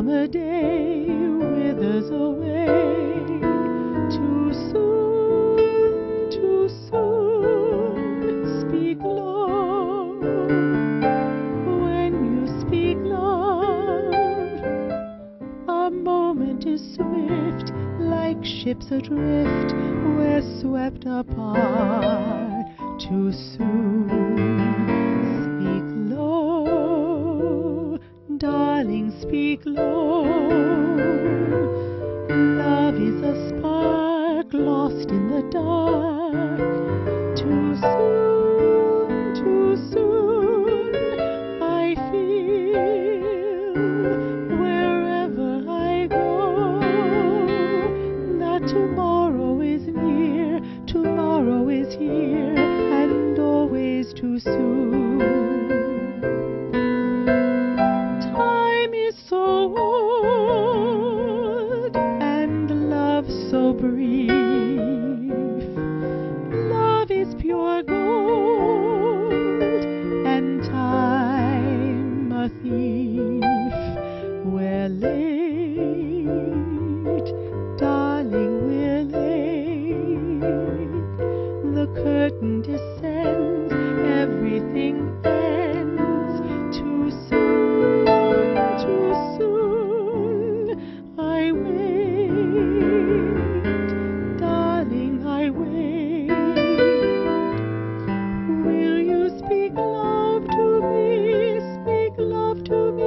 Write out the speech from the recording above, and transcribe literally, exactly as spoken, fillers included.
summer day withers away. Too soon, too soon, speak low. When you speak love, a moment is swift, like ships adrift, we're swept apart. Too soon, speak low, darling, speak low. Love is a spark lost in the dark. Too soon, too soon, I feel wherever I go that tomorrow is near, tomorrow is here, and always too soon. Time is so old and love so brief. Love is pure gold and time a thief. We're late, darling, we're late. The curtain descends, everything ends. Too soon, too soon, I wait, darling, I wait. Will you speak love to me, speak love to me?